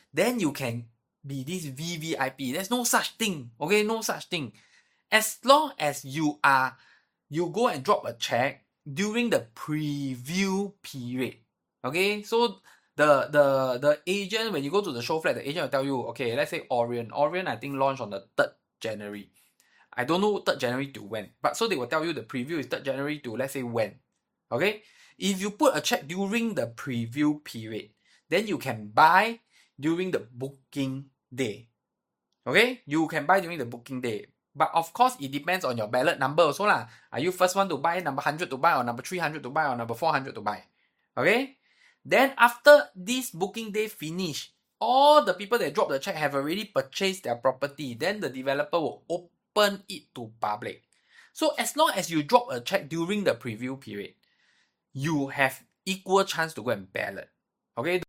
then you can be this VVIP. There's no such thing. Okay, no such thing. As long as you go and drop a check during the preview period. Okay, so the agent, when you go to the show flat, the agent will tell you, okay, let's say Orion I think launched on the 3rd January. I don't know 3rd January to when, but so they will tell you the preview is 3rd January to let's say when. Okay, if you put a check during the preview period, then you can buy during the booking day. Okay, you can buy during the booking day. But of course, it depends on your ballot number also lah. Are you first one to buy, number 100 to buy, or number 300 to buy, or number 400 to buy? Okay? Then after this booking day finish, all the people that drop the check have already purchased their property. Then the developer will open it to public. So as long as you drop a check during the preview period, you have equal chance to go and ballot. Okay?